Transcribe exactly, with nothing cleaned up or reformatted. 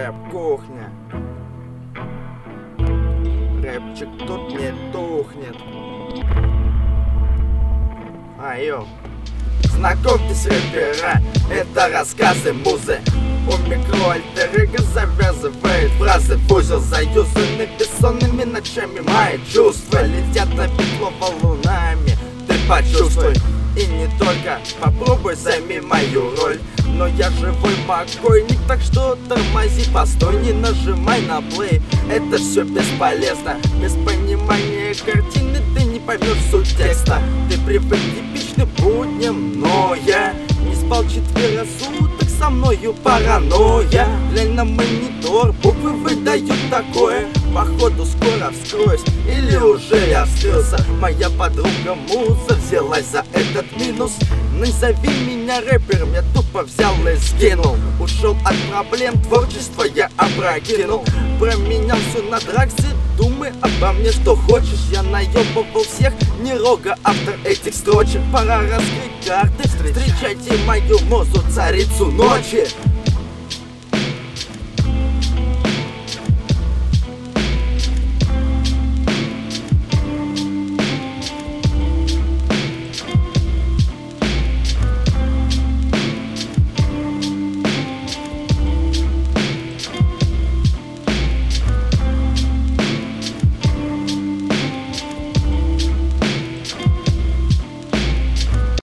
рэп-кухня. Рэпчик тут не тухнет. Айо. Знакомьтесь, рэпера, это рассказы музы. У микроальтер-эго завязывает фразы в узел. Заюзаны бессонными ночами мои чувства летят на петло валунами. Ты почувствуй, и не только попробуй, займи мою роль. Но я живой покойник, так что тормози, постой, не нажимай на плей. Это все бесполезно, без понимания картины ты не поймешь суть текста. Ты привык к типичным будням, но я не спал четверо суток, со мною паранойя. Глянь на монитор, буквы выдают такое. Походу скоро вскроюсь, или уже я вскрылся. Моя подруга муза взялась за этот минус. Назови меня рэпером, я тупо взял и скинул. Ушел от проблем, творчество я опрокинул. Променял все на драксе, думай обо мне что хочешь. Я наебывал всех, не рога автор этих строчек. Пора раскрыть карты, встречайте мою музу, царицу ночи.